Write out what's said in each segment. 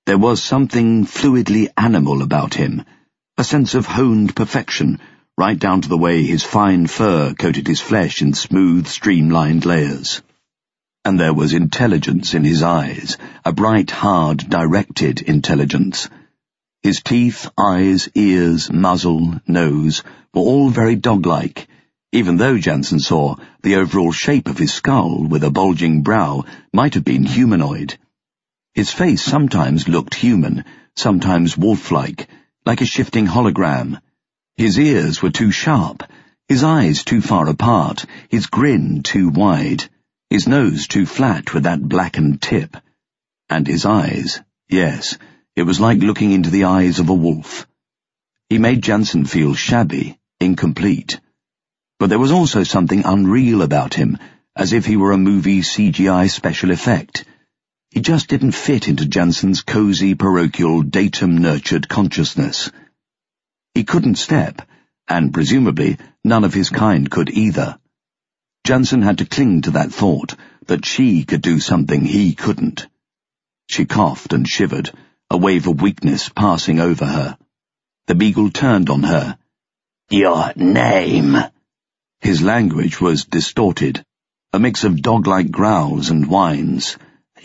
There was something fluidly animal about him, a sense of honed perfection, right down to the way his fine fur coated his flesh in smooth, streamlined layers. And there was intelligence in his eyes, a bright, hard, directed intelligence. His teeth, eyes, ears, muzzle, nose were all very dog-like, even though Jansen saw the overall shape of his skull with a bulging brow might have been humanoid. His face sometimes looked human, sometimes wolf-like, like a shifting hologram. His ears were too sharp, his eyes too far apart, his grin too wide, his nose too flat with that blackened tip. And his eyes, yes, it was like looking into the eyes of a wolf. He made Jansen feel shabby, incomplete. But there was also something unreal about him, as if he were a movie CGI special effect. He just didn't fit into Jansen's cozy, parochial, datum-nurtured consciousness. He couldn't step, and presumably none of his kind could either. Jansen had to cling to that thought, that she could do something he couldn't. She coughed and shivered, a wave of weakness passing over her. The beagle turned on her. "Your name?" His language was distorted, a mix of dog-like growls and whines.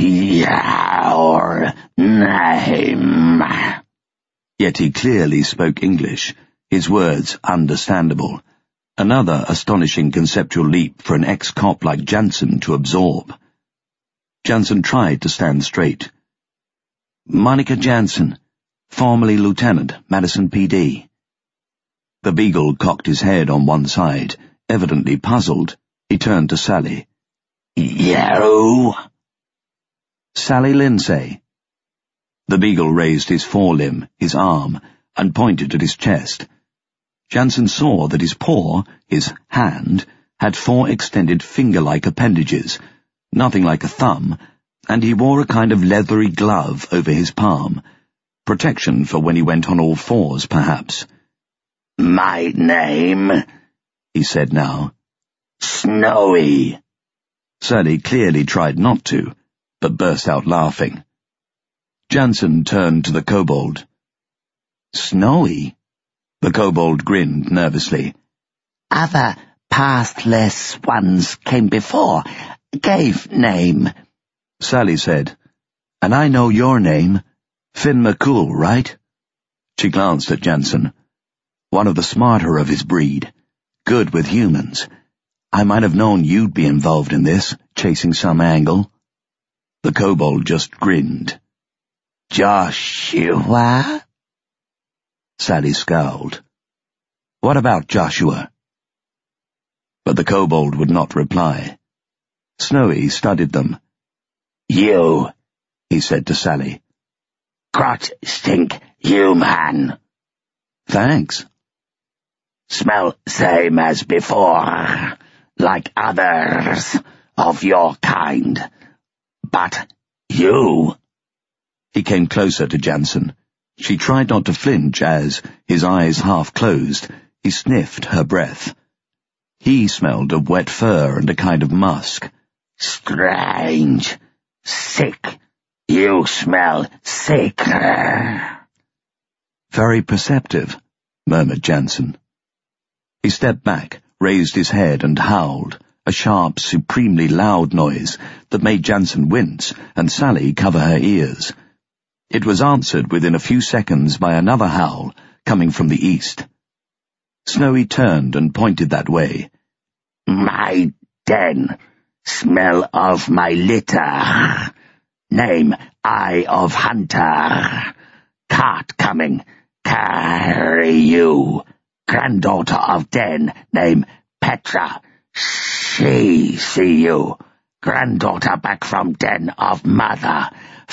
"Your name." Yet he clearly spoke English, his words understandable. Another astonishing conceptual leap for an ex-cop like Jansen to absorb. Jansen tried to stand straight. "Monica Jansen, formerly Lieutenant, Madison PD." The beagle cocked his head on one side, evidently puzzled. He turned to Sally. "You?" "Sally Lindsay." The beagle raised his forelimb, his arm, and pointed at his chest. Jansen saw that his paw, his hand, had 4 extended finger-like appendages, nothing like a thumb, and he wore a kind of leathery glove over his palm, protection for when he went on all fours, perhaps. "My name," he said now. "Snowy." Sally clearly tried not to, but burst out laughing. Jansen turned to the kobold. "Snowy?" The kobold grinned nervously. "Other pathless ones came before, gave name," Sally said. "And I know your name. Finn McCool, right?" She glanced at Jansen. "One of the smarter of his breed. Good with humans. I might have known you'd be involved in this, chasing some angle." The kobold just grinned. "Joshua?" Sally scowled. "What about Joshua?" But the kobold would not reply. Snowy studied them. "You," he said to Sally. "Crotch stink human." "Thanks." "Smell same as before, like others of your kind. But you—" He came closer to Jansen. She tried not to flinch as, his eyes half closed, he sniffed her breath. He smelled of wet fur and a kind of musk. "Strange. Sick. You smell sicker." "Very perceptive," murmured Jansen. He stepped back, raised his head and howled, a sharp, supremely loud noise that made Jansen wince and Sally cover her ears. It was answered within a few seconds by another howl, coming from the east. Snowy turned and pointed that way. "My den. Smell of my litter. Name Eye of Hunter. Cart coming. Carry you. Granddaughter of Den. Name Petra. She see you. Granddaughter back from Den of Mother.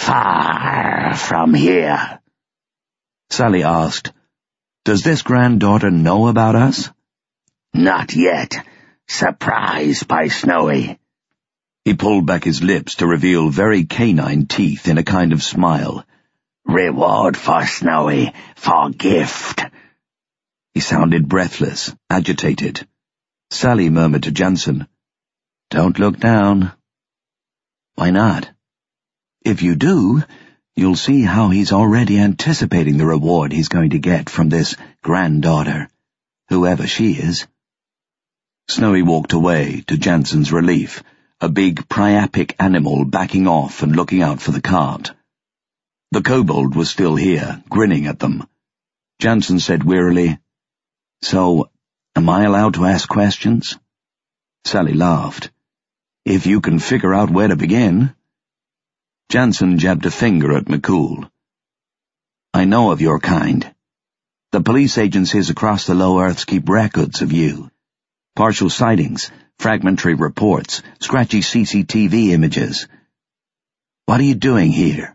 Far from here." Sally asked, "Does this granddaughter know about us?" "Not yet. Surprised by Snowy." He pulled back his lips to reveal very canine teeth in a kind of smile. "Reward for Snowy, for gift." He sounded breathless, agitated. Sally murmured to Jansen, "Don't look down." "Why not?" "If you do, You'll see how he's already anticipating the reward he's going to get from this granddaughter, whoever she is." Snowy walked away, to Jansen's relief, a big priapic animal backing off and looking out for the cart. The kobold was still here, grinning at them. Jansen said wearily, "So, am I allowed to ask questions?" Sally laughed. "If you can figure out where to begin." Jansen jabbed a finger at McCool. "I know of your kind. The police agencies across the low earths keep records of you. Partial sightings, fragmentary reports, scratchy CCTV images. What are you doing here?"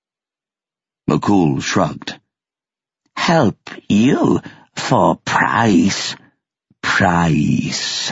McCool shrugged. "Help you for price. Price."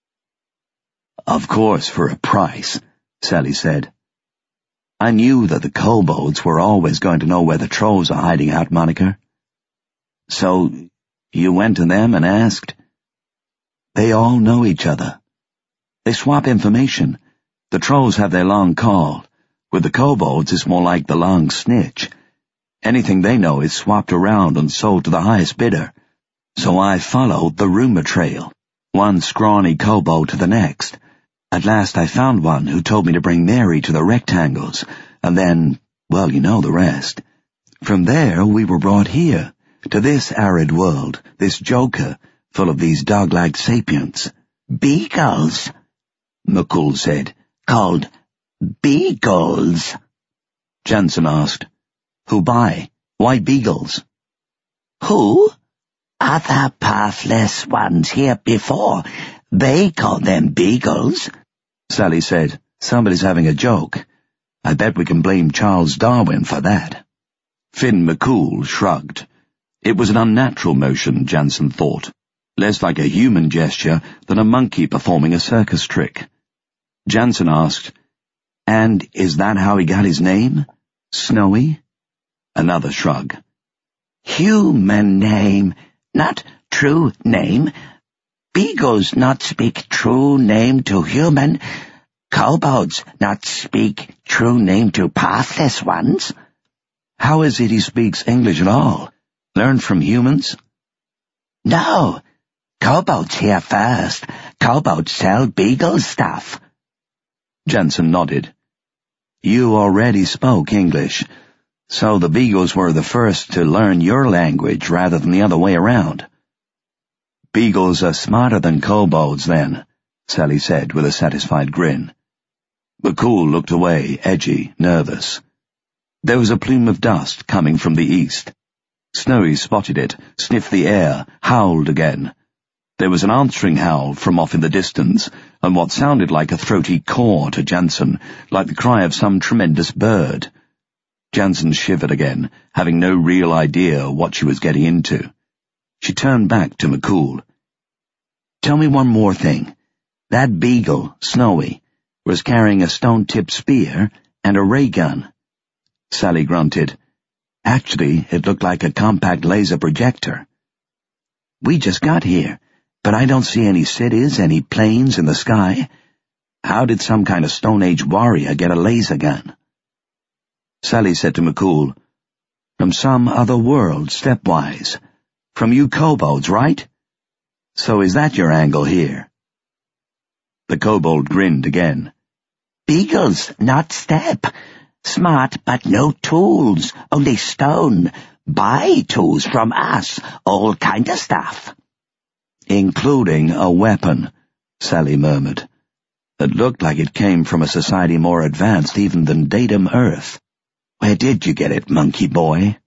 "Of course for a price," Sally said. "I knew that the kobolds were always going to know where the trolls are hiding out, Monica." "So, you went to them and asked?" "They all know each other. They swap information. The trolls have their long call. With the kobolds, it's more like the long snitch. Anything they know is swapped around and sold to the highest bidder. So I followed the rumor trail, one scrawny kobold to the next. At last I found one who told me to bring Mary to the rectangles, and then, well, you know the rest. From there we were brought here, to this arid world, this joker, full of these dog-like sapients." "Beagles," McCool said. "Called beagles." Jansen asked, "Who by? Why beagles?" "Who? Other pathless ones here before. They call them beagles." Sally said, "Somebody's having a joke. I bet we can blame Charles Darwin for that." Finn McCool shrugged. It was an unnatural motion, Jansen thought, less like a human gesture than a monkey performing a circus trick. Jansen asked, "And is that how he got his name? Snowy?" Another shrug. "Human name, not true name. Beagles not speak true name to human. Kobolds not speak true name to pathless ones." "How is it he speaks English at all? Learned from humans?" "No. Kobolds here first. Kobolds sell beagle stuff." Jansen nodded. "You already spoke English, so the beagles were the first to learn your language rather than the other way around." "Beagles are smarter than kobolds, then," Sally said with a satisfied grin. McCool looked away, edgy, nervous. There was a plume of dust coming from the east. Snowy spotted it, sniffed the air, howled again. There was an answering howl from off in the distance, and what sounded like a throaty caw to Jansen, like the cry of some tremendous bird. Jansen shivered again, having no real idea what she was getting into. She turned back to McCool. "Tell me one more thing. That beagle, Snowy, was carrying a stone-tipped spear and a ray gun." Sally grunted. "Actually, it looked like a compact laser projector." "We just got here, but I don't see any cities, any planes in the sky. How did some kind of Stone Age warrior get a laser gun?" Sally said to McCool, "From some other world, stepwise. From you kobolds, right? So is that your angle here?" The kobold grinned again. "Beagles, not step. Smart, but no tools, only stone. Buy tools from us, all kind of stuff." "Including a weapon," Sally murmured. "It looked like it came from a society more advanced even than Datum Earth. Where did you get it, monkey boy?"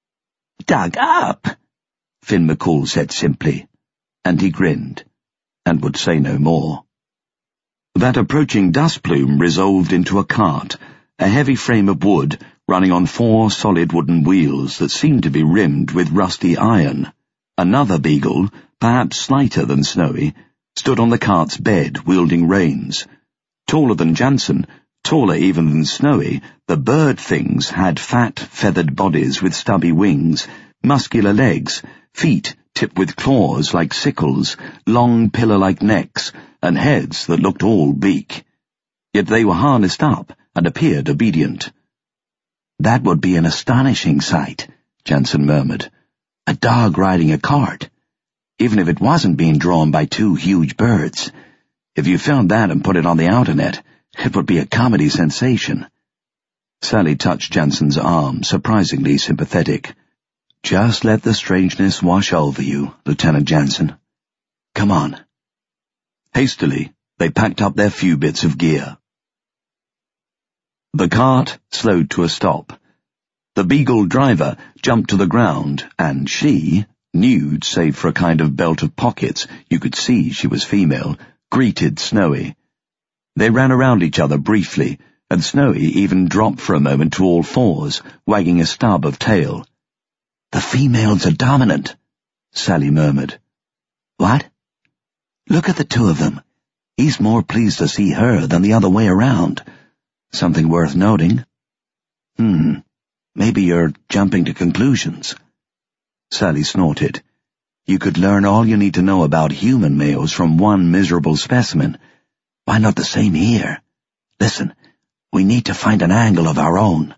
"Dug up," Finn McCool said simply, and he grinned, and would say no more. That approaching dust plume resolved into a cart, a heavy frame of wood running on 4 solid wooden wheels that seemed to be rimmed with rusty iron. Another beagle, perhaps slighter than Snowy, stood on the cart's bed wielding reins. Taller than Jansen, taller even than Snowy, the bird things had fat, feathered bodies with stubby wings, muscular legs, feet tipped with claws like sickles, long pillar-like necks, and heads that looked all beak. Yet they were harnessed up and appeared obedient. That would be an astonishing sight, Jansen murmured. A dog riding a cart. Even if it wasn't being drawn by two huge birds. If you filmed that and put it on the internet, it would be a comedy sensation. Sally touched Jansen's arm, surprisingly sympathetic. Just let the strangeness wash over you, Lieutenant Jansen. Come on. Hastily, they packed up their few bits of gear. The cart slowed to a stop. The Beagle driver jumped to the ground, and she, nude save for a kind of belt of pockets you could see she was female, greeted Snowy. They ran around each other briefly, and Snowy even dropped for a moment to all fours, wagging a stub of tail. The females are dominant, Sally murmured. What? Look at the two of them. He's more pleased to see her than the other way around. Something worth noting. Maybe you're jumping to conclusions. Sally snorted. You could learn all you need to know about human males from one miserable specimen. Why not the same here? Listen, we need to find an angle of our own.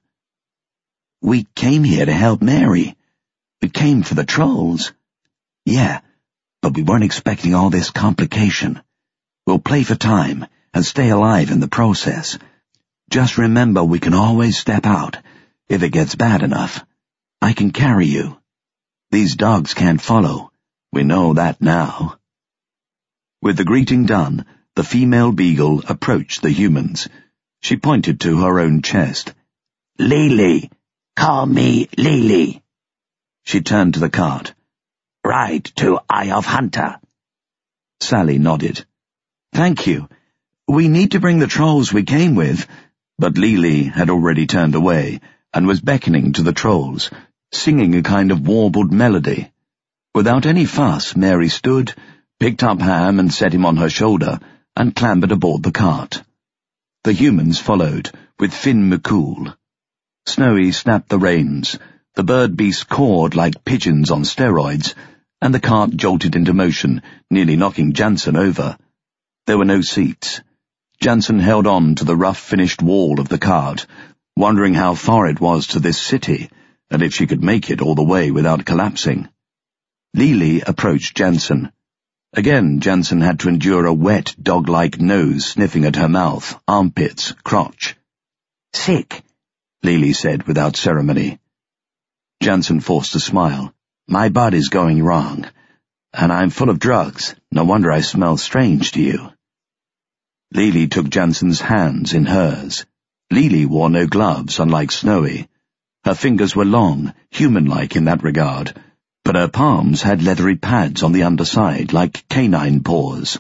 We came here to help Mary. We came for the trolls. Yeah, but we weren't expecting all this complication. We'll play for time and stay alive in the process. Just remember we can always step out if it gets bad enough. I can carry you. These dogs can't follow. We know that now. With the greeting done, the female Beagle approached the humans. She pointed to her own chest. Lily! Call me Lily! She turned to the cart. Ride to Eye of Hunter. Sally nodded. Thank you. We need to bring the trolls we came with. But Lily had already turned away and was beckoning to the trolls, singing a kind of warbled melody. Without any fuss, Mary stood, picked up Ham and set him on her shoulder, and clambered aboard the cart. The humans followed, with Finn McCool. Snowy snapped the reins, the bird beasts cawed like pigeons on steroids, and the cart jolted into motion, nearly knocking Jansen over. There were no seats. Jansen held on to the rough-finished wall of the cart, wondering how far it was to this city, and if she could make it all the way without collapsing. Lily approached Jansen. Again, Jansen had to endure a wet, dog-like nose sniffing at her mouth, armpits, crotch. Sick, Lily said without ceremony. Jansen forced a smile. My body's going wrong, and I'm full of drugs. No wonder I smell strange to you. Lily took Jansen's hands in hers. Lily wore no gloves, unlike Snowy. Her fingers were long, human-like in that regard, but her palms had leathery pads on the underside, like canine paws.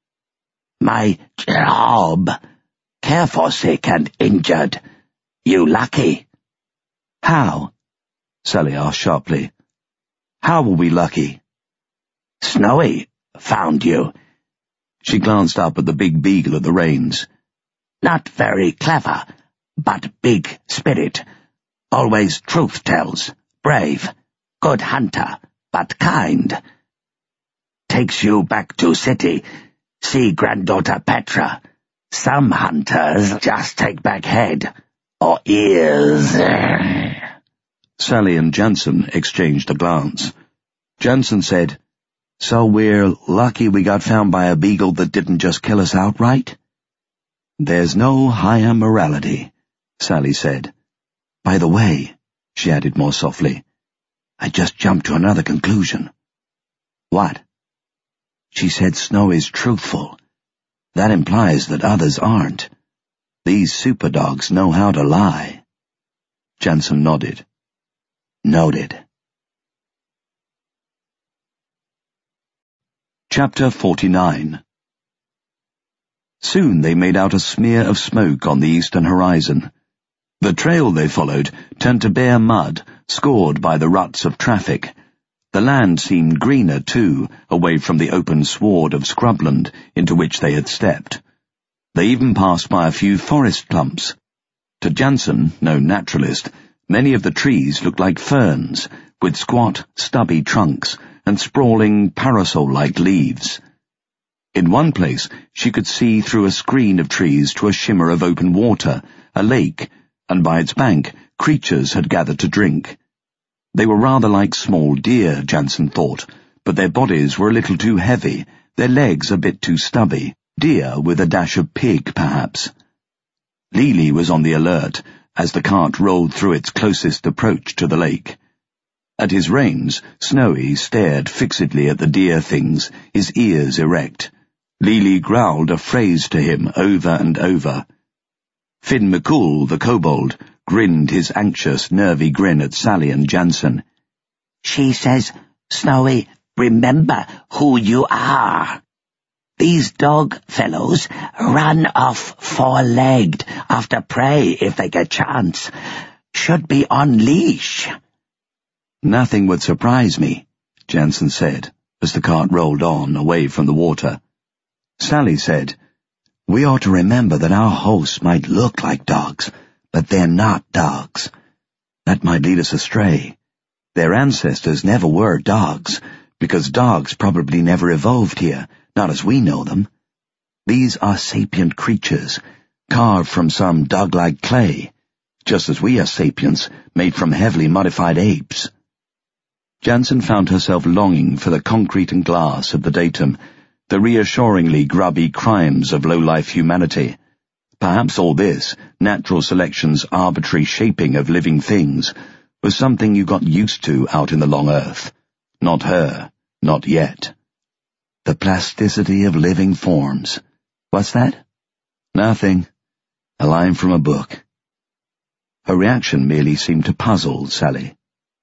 My job. Care for sick and injured. You lucky. How? Sally asked sharply. How were we lucky? Snowy found you. She glanced up at the big Beagle at the reins. Not very clever, but big spirit. Always truth tells. Brave. Good hunter, but kind. Takes you back to city. See granddaughter Petra. Some hunters just take back head. Or ears. Sally and Jansen exchanged a glance. Jansen said, So we're lucky we got found by a Beagle that didn't just kill us outright? There's no higher morality, Sally said. By the way, she added more softly, I just jumped to another conclusion. What? She said Snow is truthful. That implies that others aren't. These super dogs know how to lie. Jansen nodded. Noted. Chapter 49. Soon they made out a smear of smoke on the eastern horizon. The trail they followed turned to bare mud, scored by the ruts of traffic. The land seemed greener, too, away from the open sward of scrubland into which they had stepped. They even passed by a few forest clumps. To Jansen, no naturalist, many of the trees looked like ferns, with squat, stubby trunks and sprawling parasol-like leaves. In one place she could see through a screen of trees to a shimmer of open water, a lake, and by its bank creatures had gathered to drink. They were rather like small deer, Jansen thought, but their bodies were a little too heavy, their legs a bit too stubby, deer with a dash of pig, perhaps. Lily was on the alert as the cart rolled through its closest approach to the lake. At his reins, Snowy stared fixedly at the deer things, his ears erect. Lily growled a phrase to him over and over. Finn McCool, the kobold, grinned his anxious, nervy grin at Sally and Jansen. "She says, Snowy, remember who you are. These dog fellows run off four-legged after prey if they get chance. Should be on leash." "Nothing would surprise me," Jansen said, as the cart rolled on, away from the water. Sally said, "We ought to remember that our hosts might look like dogs, but they're not dogs. That might lead us astray. Their ancestors never were dogs, because dogs probably never evolved here, not as we know them. These are sapient creatures, carved from some dog-like clay, just as we are sapients, made from heavily modified apes." Jansen found herself longing for the concrete and glass of the datum, the reassuringly grubby crimes of low-life humanity. Perhaps all this, natural selection's arbitrary shaping of living things, was something you got used to out in the long earth. Not her, not yet. The plasticity of living forms. What's that? Nothing. A line from a book. Her reaction merely seemed to puzzle Sally.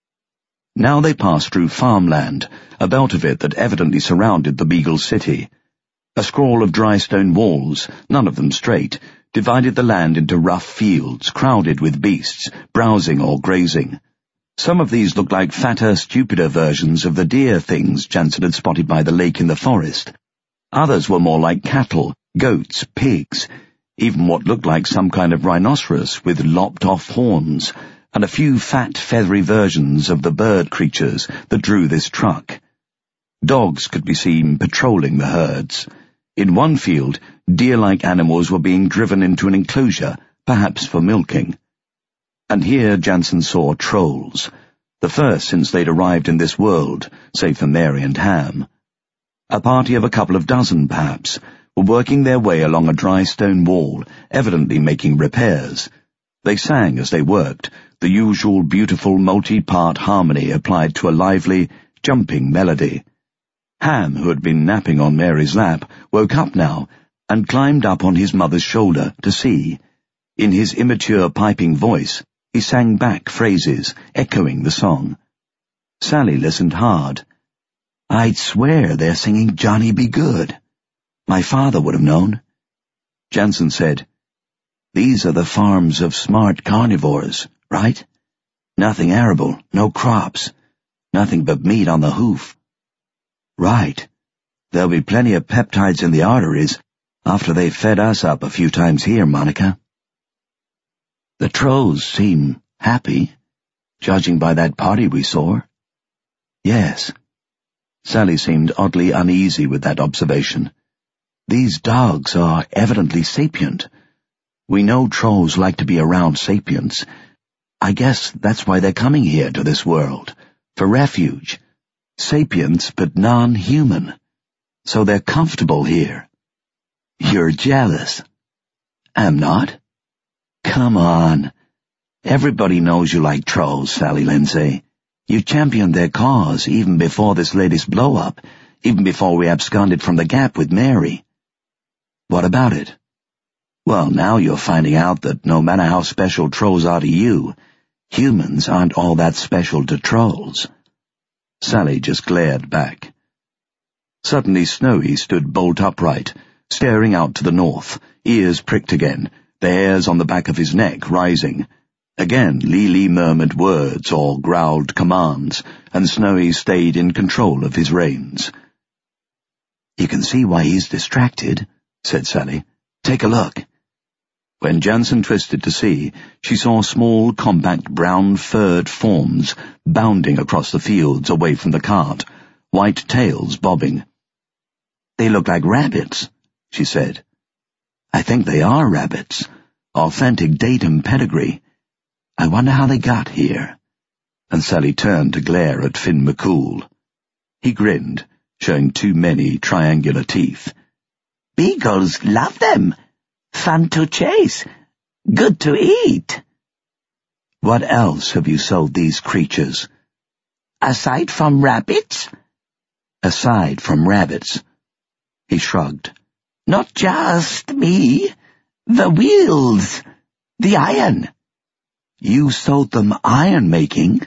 Now they passed through farmland, a belt of it that evidently surrounded the Beagle City. A scroll of dry stone walls, none of them straight, divided the land into rough fields, crowded with beasts, browsing or grazing. Some of these looked like fatter, stupider versions of the deer things Jansen had spotted by the lake in the forest. Others were more like cattle, goats, pigs, even what looked like some kind of rhinoceros with lopped-off horns, and a few fat, feathery versions of the bird creatures that drew this truck. Dogs could be seen patrolling the herds. In one field, deer-like animals were being driven into an enclosure, perhaps for milking. And here Jansen saw trolls, the first since they'd arrived in this world, save for Mary and Ham. A party of a couple of dozen, perhaps, were working their way along a dry stone wall, evidently making repairs. They sang as they worked, the usual beautiful multi-part harmony applied to a lively, jumping melody. Ham, who had been napping on Mary's lap, woke up now and climbed up on his mother's shoulder to see. In his immature piping voice, he sang back phrases, echoing the song. Sally listened hard. "I'd swear they're singing Johnny Be Good. My father would have known." Jansen said, "These are the farms of smart carnivores, right? Nothing arable, no crops, nothing but meat on the hoof." "Right. There'll be plenty of peptides in the arteries after they've fed us up a few times here, Monica." "The trolls seem happy, judging by that party we saw." "Yes." Sally seemed oddly uneasy with that observation. "These dogs are evidently sapient. We know trolls like to be around sapients. I guess that's why they're coming here to this world, for refuge. Sapients, but non-human. So they're comfortable here." "You're jealous." "I'm not." "Come on. Everybody knows you like trolls, Sally Lindsay. You championed their cause even before this latest blow-up, even before we absconded from the Gap with Mary." "What about it?" "Well, now you're finding out that no matter how special trolls are to you, humans aren't all that special to trolls." Sally just glared back. Suddenly Snowy stood bolt upright, staring out to the north, ears pricked again, the hairs on the back of his neck rising. Again Lily murmured words or growled commands, and Snowy stayed in control of his reins. "You can see why he's distracted," said Sally. "Take a look." When Jansen twisted to see, she saw small, compact, brown-furred forms bounding across the fields away from the cart, white tails bobbing. "They look like rabbits," she said. "I think they are rabbits. Authentic datum pedigree. I wonder how they got here. And Sally turned to glare at Finn McCool. He grinned, showing too many triangular teeth. Beagles love them. Fun to chase. Good to eat. What else have you sold these creatures? Aside from rabbits? Aside from rabbits. He shrugged. Not just me. The wheels. The iron. You sold them iron-making?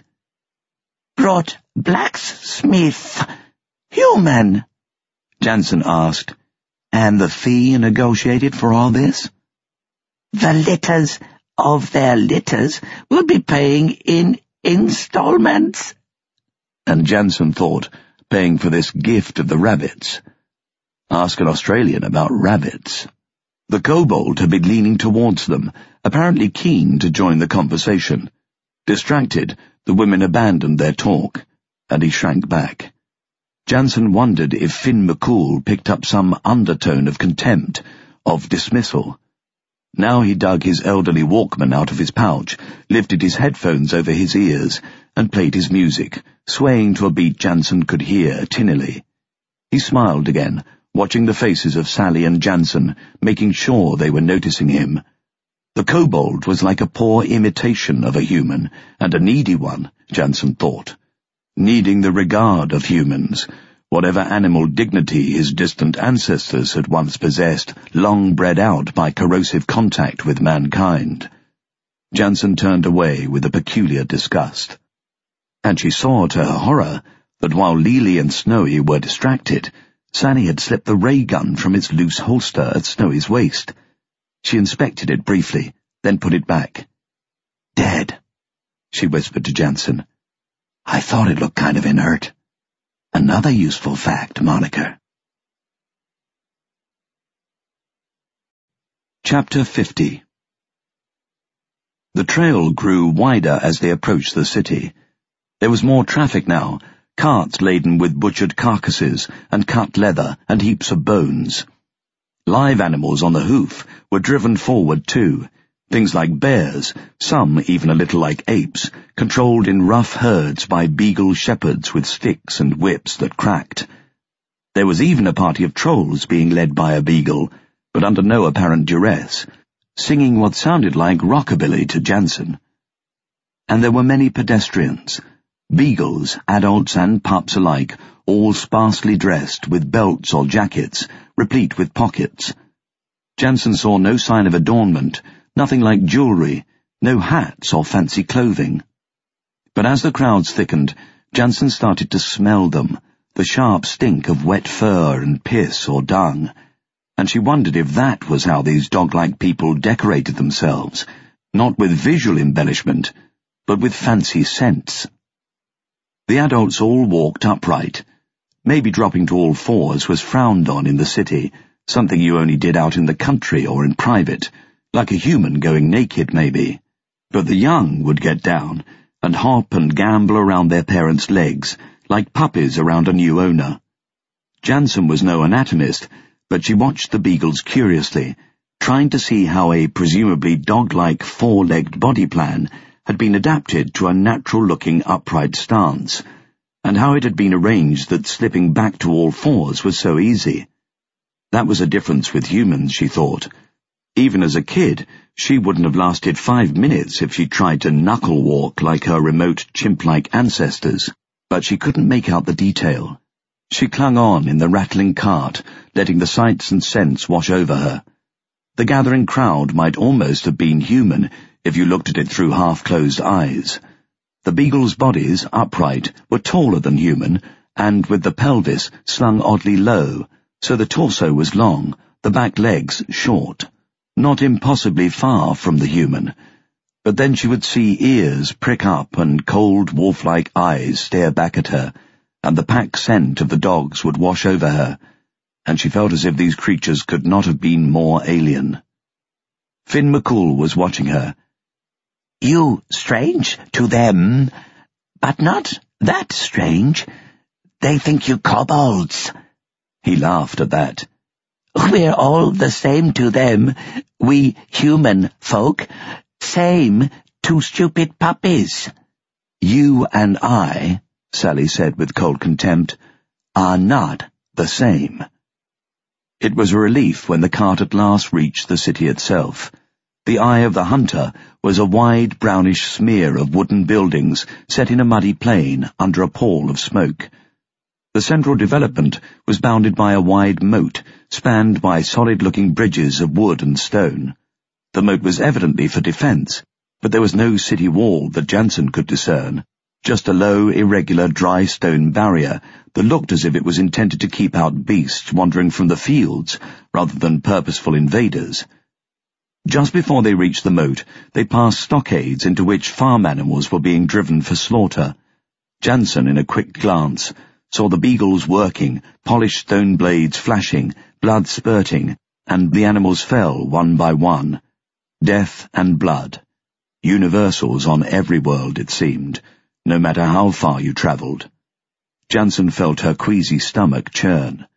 Brought blacksmith. Human. Jansen asked. And the fee negotiated for all this? The litters of their litters will be paying in installments. And Jansen thought, paying for this gift of the rabbits. Ask an Australian about rabbits. The kobold had been leaning towards them, apparently keen to join the conversation. Distracted, the women abandoned their talk, and he shrank back. Jansen wondered if Finn McCool picked up some undertone of contempt, of dismissal. Now he dug his elderly Walkman out of his pouch, lifted his headphones over his ears, and played his music, swaying to a beat Jansen could hear tinnily. He smiled again, watching the faces of Sally and Jansen, making sure they were noticing him. The kobold was like a poor imitation of a human, and a needy one, Jansen thought. Needing the regard of humans, whatever animal dignity his distant ancestors had once possessed, long bred out by corrosive contact with mankind. Jansen turned away with a peculiar disgust. And she saw to her horror that while Lily and Snowy were distracted, Sally had slipped the ray gun from its loose holster at Snowy's waist. She inspected it briefly, then put it back. "Dead," she whispered to Jansen. "I thought it looked kind of inert. Another useful fact, Monica." Chapter 50. The trail grew wider as they approached the city. There was more traffic now, carts laden with butchered carcasses and cut leather and heaps of bones. Live animals on the hoof were driven forward too, things like bears, some even a little like apes, controlled in rough herds by beagle shepherds with sticks and whips that cracked. There was even a party of trolls being led by a beagle, but under no apparent duress, singing what sounded like rockabilly to Jansen. And there were many pedestrians, beagles, adults and pups alike, all sparsely dressed with belts or jackets, replete with pockets. Jansen saw no sign of adornment, nothing like jewellery, no hats or fancy clothing. But as the crowds thickened, Jansen started to smell them, the sharp stink of wet fur and piss or dung, and she wondered if that was how these dog-like people decorated themselves, not with visual embellishment, but with fancy scents. The adults all walked upright. Maybe dropping to all fours was frowned on in the city, something you only did out in the country or in private, like a human going naked maybe. But the young would get down and hop and gamble around their parents' legs, like puppies around a new owner. Jansen was no anatomist, but she watched the beagles curiously, trying to see how a presumably dog-like four-legged body plan had been adapted to a natural-looking upright stance, and how it had been arranged that slipping back to all fours was so easy. That was a difference with humans, she thought. Even as a kid, she wouldn't have lasted 5 minutes if she tried to knuckle-walk like her remote chimp-like ancestors, but she couldn't make out the detail. She clung on in the rattling cart, letting the sights and scents wash over her. The gathering crowd might almost have been human if you looked at it through half-closed eyes. The beagles' bodies, upright, were taller than human, and with the pelvis slung oddly low, so the torso was long, the back legs short. Not impossibly far from the human, but then she would see ears prick up and cold wolf-like eyes stare back at her, and the pack scent of the dogs would wash over her, and she felt as if these creatures could not have been more alien. Finn McCool was watching her. "You strange to them, but not that strange. They think you kobolds." He laughed at that. "We're all the same to them, we human folk. Same two stupid puppies." "You and I," Sally said with cold contempt, "are not the same." It was a relief when the cart at last reached the city itself. The Eye of the Hunter was a wide brownish smear of wooden buildings set in a muddy plain under a pall of smoke. The central development was bounded by a wide moat, spanned by solid-looking bridges of wood and stone. The moat was evidently for defence, but there was no city wall that Jansen could discern, just a low, irregular, dry stone barrier that looked as if it was intended to keep out beasts wandering from the fields rather than purposeful invaders. Just before they reached the moat, they passed stockades into which farm animals were being driven for slaughter. Jansen, in a quick glance, saw the beagles working, polished stone blades flashing, blood spurting, and the animals fell one by one. Death and blood. Universals on every world, it seemed, no matter how far you travelled. Jansen felt her queasy stomach churn.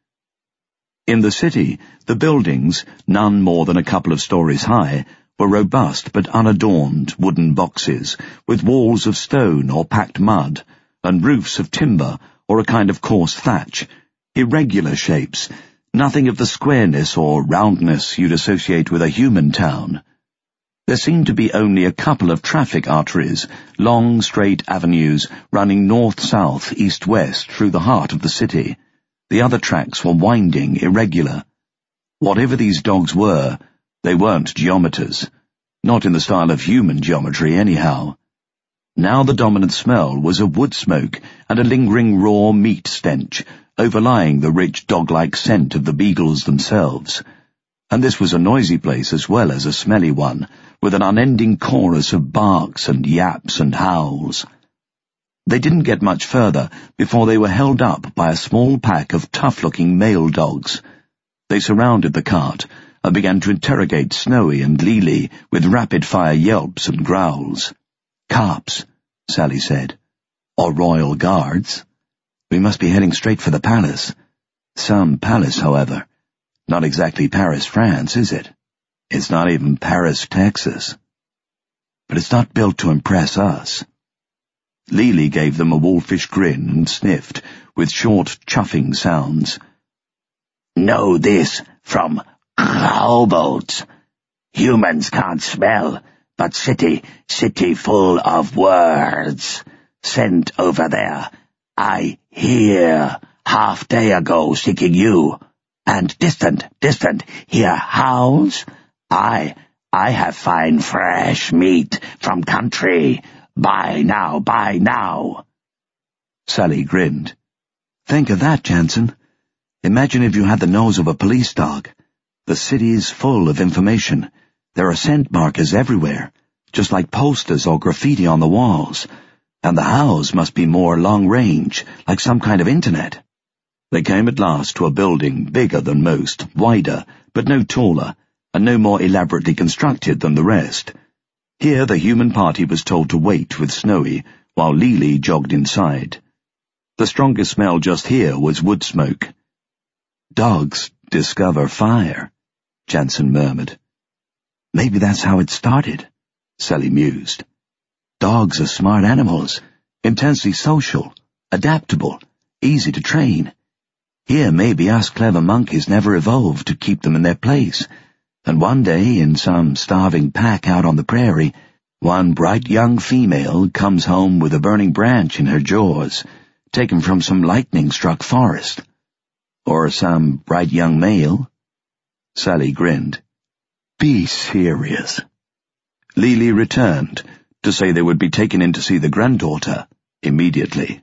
In the city, the buildings, none more than a couple of stories high, were robust but unadorned wooden boxes, with walls of stone or packed mud, and roofs of timber or a kind of coarse thatch, irregular shapes, nothing of the squareness or roundness you'd associate with a human town. There seemed to be only a couple of traffic arteries, long, straight avenues running north-south, east-west through the heart of the city. The other tracks were winding, irregular. Whatever these dogs were, they weren't geometers. Not in the style of human geometry, anyhow. Now the dominant smell was of wood smoke and a lingering raw meat stench, overlying the rich dog-like scent of the beagles themselves. And this was a noisy place as well as a smelly one, with an unending chorus of barks and yaps and howls. They didn't get much further before they were held up by a small pack of tough-looking male dogs. They surrounded the cart and began to interrogate Snowy and Lily with rapid-fire yelps and growls. "Cops," Sally said. "Or royal guards. We must be heading straight for the palace. Some palace, however. Not exactly Paris, France, is it? It's not even Paris, Texas. But it's not built to impress us." Lily gave them a wolfish grin and sniffed, with short, chuffing sounds. "Know this from kobolds. Humans can't smell, but city full of words. Sent over there. I hear half day ago seeking you. And distant, hear howls. I have fine fresh meat from country. Buy now. Sally grinned. "Think of that, Jansen. Imagine if you had the nose of a police dog. The city's full of information. There are scent markers everywhere, just like posters or graffiti on the walls. And the howls must be more long-range, like some kind of internet." They came at last to a building bigger than most, wider, but no taller, and no more elaborately constructed than the rest. Here the human party was told to wait with Snowy, while Lily jogged inside. The strongest smell just here was wood smoke. "Dogs discover fire," Jansen murmured. "Maybe that's how it started," Sally mused. "Dogs are smart animals, intensely social, adaptable, easy to train. Here maybe us clever monkeys never evolved to keep them in their place, and one day in some starving pack out on the prairie, one bright young female comes home with a burning branch in her jaws, taken from some lightning-struck forest. Or some bright young male." Sally grinned. "Be serious." Lily returned to say they would be taken in to see the granddaughter immediately.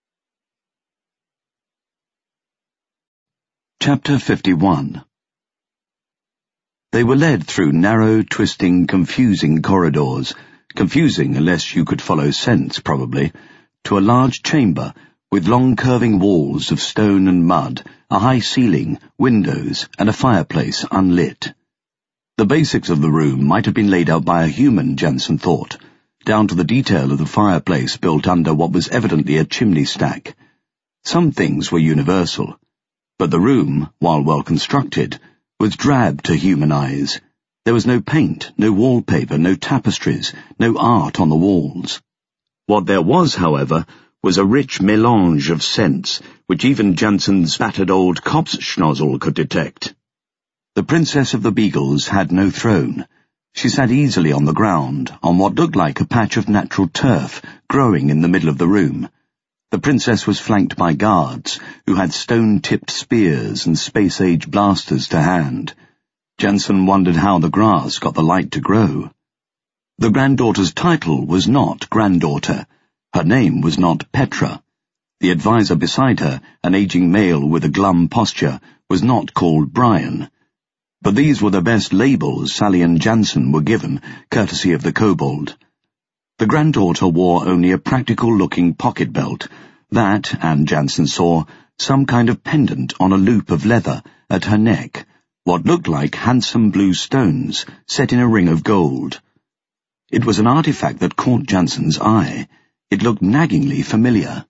Chapter 51. They were led through narrow, twisting, confusing corridors, confusing unless you could follow sense, probably, to a large chamber with long curving walls of stone and mud, a high ceiling, windows, and a fireplace unlit. The basics of the room might have been laid out by a human, Jansen thought, down to the detail of the fireplace built under what was evidently a chimney stack. Some things were universal, but the room, while well constructed, was drab to human eyes, There was no paint, no wallpaper, no tapestries, no art on the walls. What there was, however, was a rich mélange of scents, which even Jansen's battered old Kopfschnozzle could detect. The Princess of the Beagles had no throne. She sat easily on the ground, on what looked like a patch of natural turf growing in the middle of the room. The princess was flanked by guards, who had stone-tipped spears and space-age blasters to hand. Jansen wondered how the grass got the light to grow. The granddaughter's title was not granddaughter. Her name was not Petra. The advisor beside her, an aging male with a glum posture, was not called Brian. But these were the best labels Sally and Jansen were given, courtesy of the kobold. The granddaughter wore only a practical-looking pocket belt, that, and Jansen saw, some kind of pendant on a loop of leather at her neck, what looked like handsome blue stones set in a ring of gold. It was an artifact that caught Jansen's eye. It looked naggingly familiar.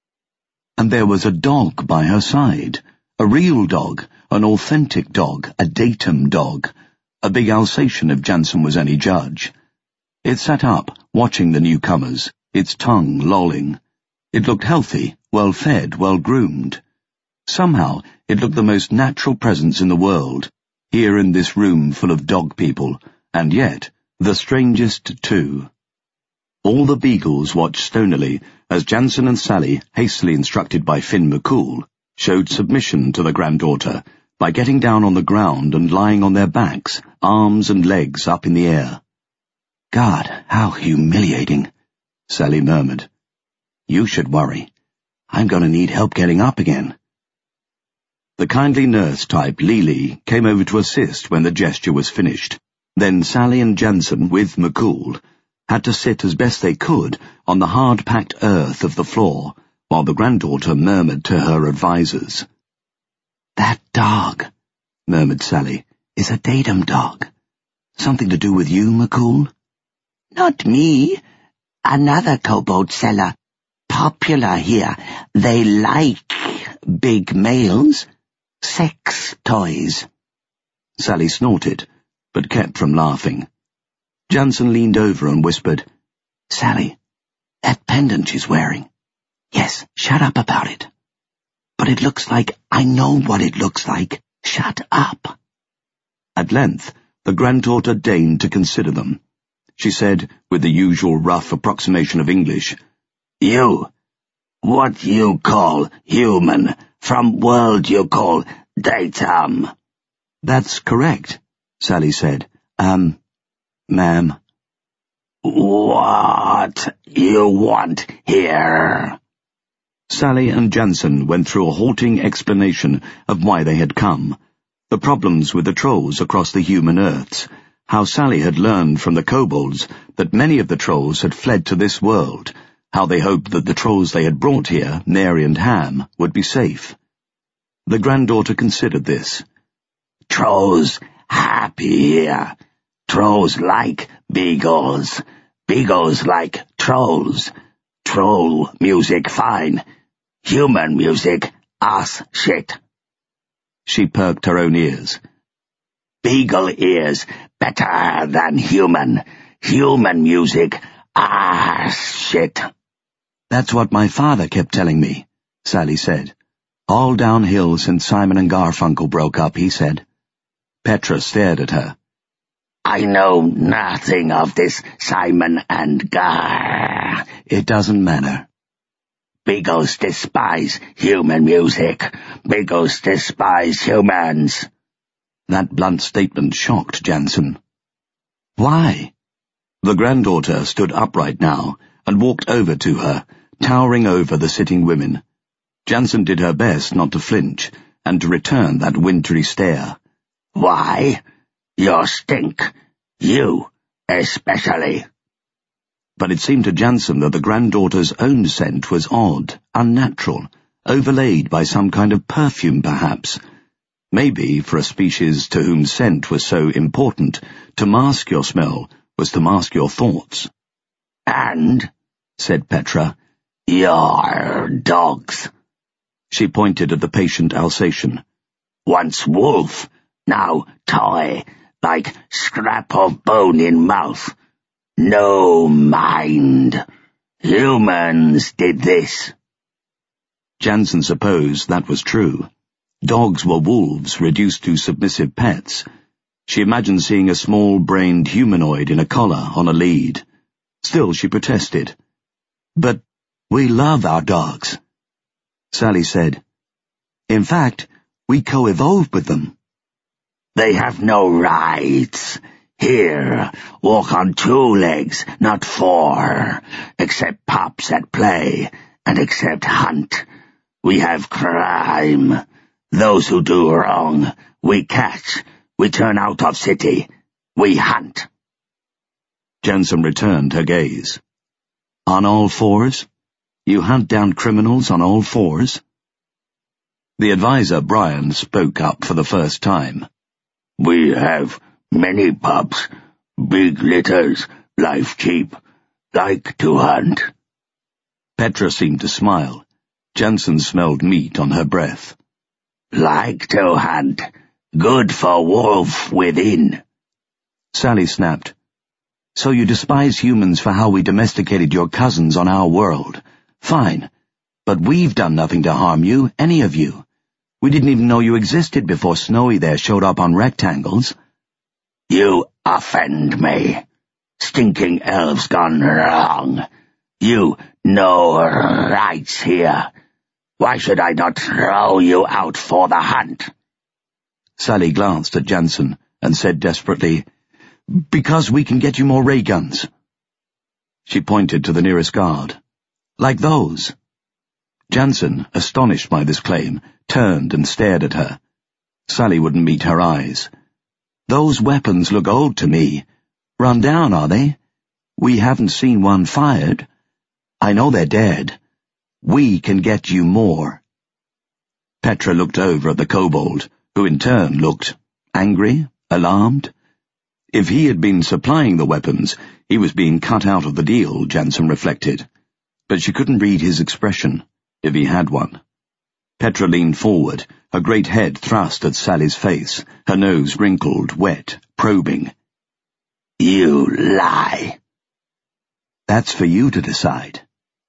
And there was a dog by her side, a real dog, an authentic dog, a datum dog, a big Alsatian if Jansen was any judge. It sat up, watching the newcomers, its tongue lolling. It looked healthy, well-fed, well-groomed. Somehow, it looked the most natural presence in the world, here in this room full of dog people, and yet, the strangest too. All the beagles watched stonily as Jansen and Sally, hastily instructed by Finn McCool, showed submission to the granddaughter by getting down on the ground and lying on their backs, arms and legs up in the air. "God, how humiliating," Sally murmured. "You should worry. I'm going to need help getting up again." The kindly nurse type, Lily, came over to assist when the gesture was finished. Then Sally and Jansen, with McCool, had to sit as best they could on the hard-packed earth of the floor, while the granddaughter murmured to her advisers. "That dog," murmured Sally, "is a datum dog. Something to do with you, McCool?" "Not me. Another kobold seller. Popular here. They like big males. Sex toys." Sally snorted, but kept from laughing. Jansen leaned over and whispered, "Sally, that pendant she's wearing. Yes, shut up about it. But it looks like I know what it looks like. Shut up." At length, the granddaughter deigned to consider them. She said, with the usual rough approximation of English, "You, what you call human, from world you call datum." "That's correct," Sally said. Ma'am." "What you want here?" Sally and Jansen went through a halting explanation of why they had come, the problems with the trolls across the human earths, how Sally had learned from the kobolds that many of the trolls had fled to this world, how they hoped that the trolls they had brought here, Mary and Ham, would be safe. The granddaughter considered this. "Trolls happy here. Trolls like beagles. Beagles like trolls. Troll music fine. Human music ass shit." She perked her own ears. "Beagle ears better than human. Human music ass shit." "That's what my father kept telling me," Sally said. "All downhill since Simon and Garfunkel broke up," he said. Petra stared at her. "I know nothing of this Simon and Gar." "It doesn't matter." "Beagles despise human music. Beagles despise humans." That blunt statement shocked Jansen. "Why?" The granddaughter stood upright now and walked over to her, towering over the sitting women. Jansen did her best not to flinch and to return that wintry stare. "Why? You stink. You, especially." But it seemed to Jansen that the granddaughter's own scent was odd, unnatural, overlaid by some kind of perfume, perhaps. Maybe, for a species to whom scent was so important, to mask your smell was to mask your thoughts. "And," said Petra, "your dogs." She pointed at the patient Alsatian. "Once wolf, now toy, like scrap of bone in mouth. No mind. Humans did this. Jansen supposed that was true. Dogs were wolves reduced to submissive pets. She imagined seeing a small-brained humanoid in a collar on a lead. Still, she protested. "But we love our dogs," Sally said. "In fact, we co-evolved with them." "They have no rights. Here, walk on 2 legs, not 4. Accept pups at play, and accept hunt. We have crime. Those who do wrong, we catch. We turn out of city. We hunt." Jansen returned her gaze. "On all 4s? You hunt down criminals on all 4s? The advisor, Brian, spoke up for the first time. "We have many pups, big litters, life cheap, like to hunt." Petra seemed to smile. Jansen smelled meat on her breath. "Like to hunt. Good for wolf within." Sally snapped. "So you despise humans for how we domesticated your cousins on our world. Fine. But we've done nothing to harm you, any of you. We didn't even know you existed before Snowy there showed up on rectangles." "You offend me. Stinking elves gone wrong. You no rights here. Why should I not throw you out for the hunt?" Sally glanced at Jansen and said desperately, "Because we can get you more ray guns." She pointed to the nearest guard. "Like those." Jansen, astonished by this claim, turned and stared at her. Sally wouldn't meet her eyes. "Those weapons look old to me. Run down, are they? We haven't seen one fired. I know they're dead. We can get you more." Petra looked over at the kobold, who in turn looked angry, alarmed. If he had been supplying the weapons, he was being cut out of the deal, Jansen reflected. But she couldn't read his expression, if he had one. Petra leaned forward, her great head thrust at Sally's face, her nose wrinkled, wet, probing. "You lie." "That's for you to decide."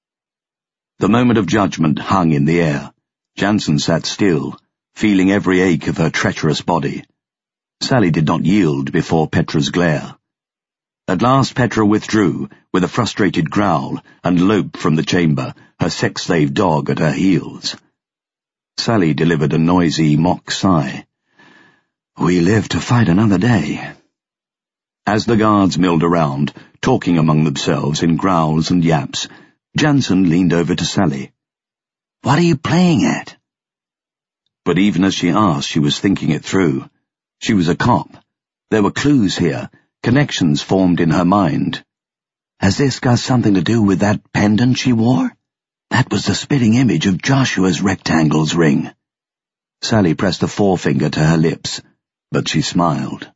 The moment of judgment hung in the air. Jansen sat still, feeling every ache of her treacherous body. Sally did not yield before Petra's glare. At last Petra withdrew, with a frustrated growl, and loped from the chamber, her sex-slave dog at her heels. Sally delivered a noisy mock sigh. "We live to fight another day." As the guards milled around, talking among themselves in growls and yaps, Jansen leaned over to Sally. "What are you playing at?" But even as she asked, she was thinking it through. She was a cop. There were clues here, connections formed in her mind. Has this got something to do with that pendant she wore? That was the spitting image of Joshua's rectangles ring. Sally pressed a forefinger to her lips, but she smiled.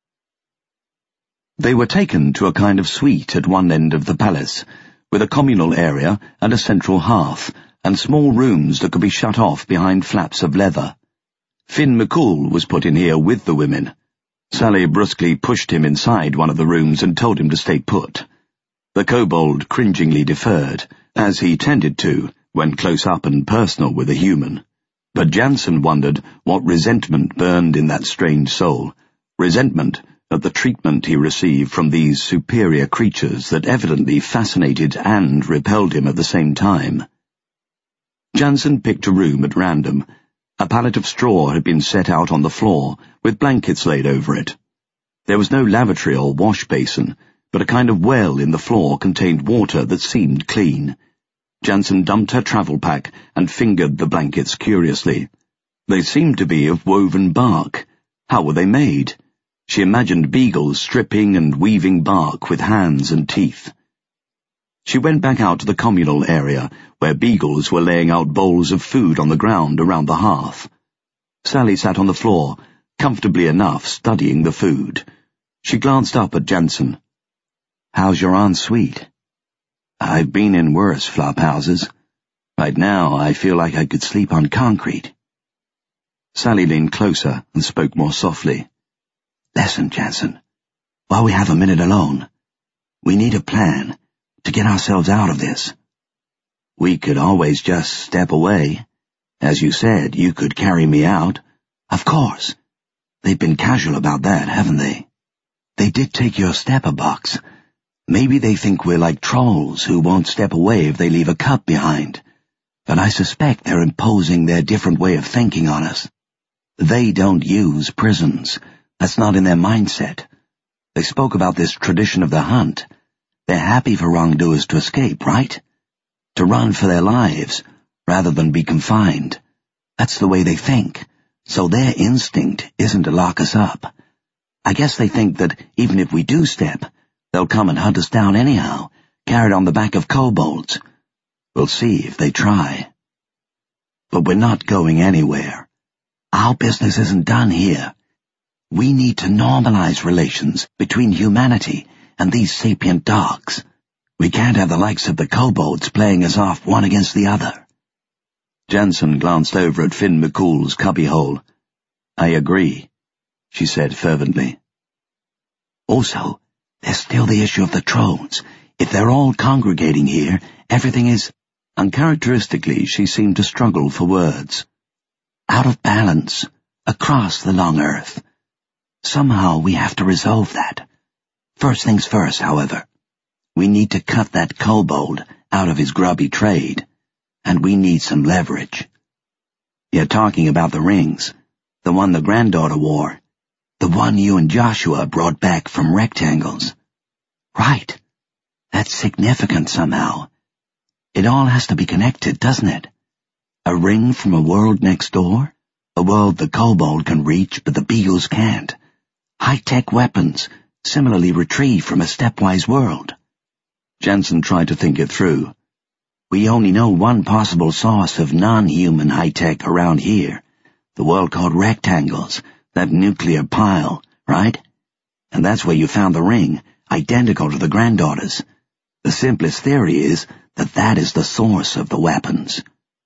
They were taken to a kind of suite at one end of the palace, with a communal area and a central hearth, and small rooms that could be shut off behind flaps of leather. Finn McCool was put in here with the women. Sally brusquely pushed him inside one of the rooms and told him to stay put. The kobold cringingly deferred, as he tended to when close up and personal with a human. But Jansen wondered what resentment burned in that strange soul, resentment at the treatment he received from these superior creatures that evidently fascinated and repelled him at the same time. Jansen picked a room at random. A pallet of straw had been set out on the floor, with blankets laid over it. There was no lavatory or wash basin, but a kind of well in the floor contained water that seemed clean. Jansen dumped her travel pack and fingered the blankets curiously. They seemed to be of woven bark. How were they made? She imagined beagles stripping and weaving bark with hands and teeth. She went back out to the communal area, where beagles were laying out bowls of food on the ground around the hearth. Sally sat on the floor, comfortably enough, studying the food. She glanced up at Jansen. "How's your ensuite?" "I've been in worse flop houses. Right now, I feel like I could sleep on concrete." Sally leaned closer and spoke more softly. Listen, Jansen, while we have a minute alone, we need a plan to get ourselves out of this. We could always just step away. As you said, you could carry me out. Of course. They've been casual about that, haven't they? They did take your stepper box. Maybe they think we're like trolls who won't step away if they leave a cup behind. But I suspect they're imposing their different way of thinking on us. They don't use prisons. That's not in their mindset. They spoke about this tradition of the hunt. They're happy for wrongdoers to escape, right? To run for their lives, rather than be confined. That's the way they think. So their instinct isn't to lock us up. I guess they think that even if we do step, they'll come and hunt us down anyhow, carried on the back of kobolds. We'll see if they try. But we're not going anywhere. Our business isn't done here. We need to normalize relations between humanity and these sapient dogs. We can't have the likes of the kobolds playing us off one against the other. Jansen glanced over at Finn McCool's cubbyhole. I agree, she said fervently. Also, there's still the issue of the trolls. If they're all congregating here, everything is... Uncharacteristically, she seemed to struggle for words. Out of balance, across the long earth. Somehow we have to resolve that. First things first, however. We need to cut that kobold out of his grubby trade, and we need some leverage. You're talking about the rings, the one the granddaughter wore, the one you and Joshua brought back from rectangles. Right. That's significant somehow. It all has to be connected, doesn't it? A ring from a world next door, a world the kobold can reach but the beagles can't. High-tech weapons, similarly retrieved from a stepwise world. Jansen tried to think it through. We only know one possible source of non-human high-tech around here, the world called rectangles, that nuclear pile, right? And that's where you found the ring, identical to the granddaughter's. The simplest theory is that that is the source of the weapons.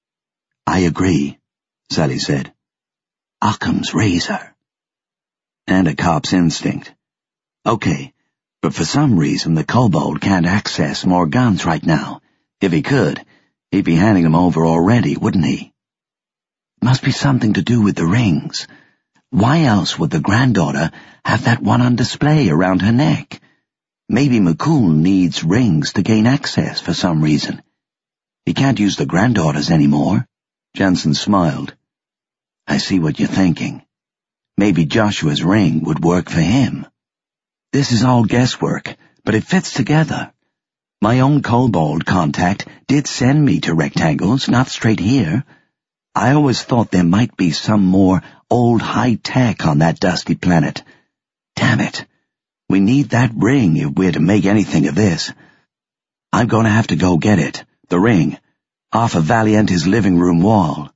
I agree, Sally said. Occam's razor. And a cop's instinct. Okay, but for some reason the kobold can't access more guns right now. If he could, he'd be handing them over already, wouldn't he? Must be something to do with the rings. Why else would the granddaughter have that one on display around her neck? Maybe McCool needs rings to gain access for some reason. He can't use the granddaughters anymore. Jansen smiled. I see what you're thinking. Maybe Joshua's ring would work for him. This is all guesswork, but it fits together. My own kobold contact did send me to rectangles, not straight here. I always thought there might be some more old high-tech on that dusty planet. Damn it. We need that ring if we're to make anything of this. I'm going to have to go get it, the ring, off of Valiente's living room wall.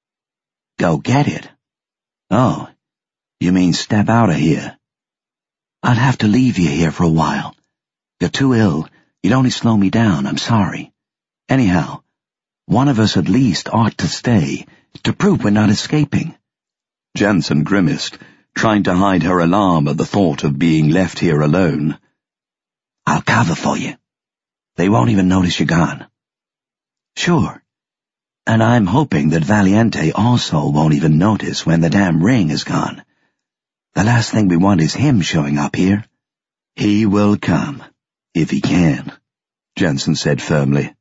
Go get it? Oh, you mean step out of here? I'd have to leave you here for a while. You're too ill. You'd only slow me down, I'm sorry. Anyhow, one of us at least ought to stay, to prove we're not escaping. Jansen grimaced, trying to hide her alarm at the thought of being left here alone. I'll cover for you. They won't even notice you're gone. Sure. And I'm hoping that Valiente also won't even notice when the damn ring is gone. The last thing we want is him showing up here. He will come, if he can, Jansen said firmly.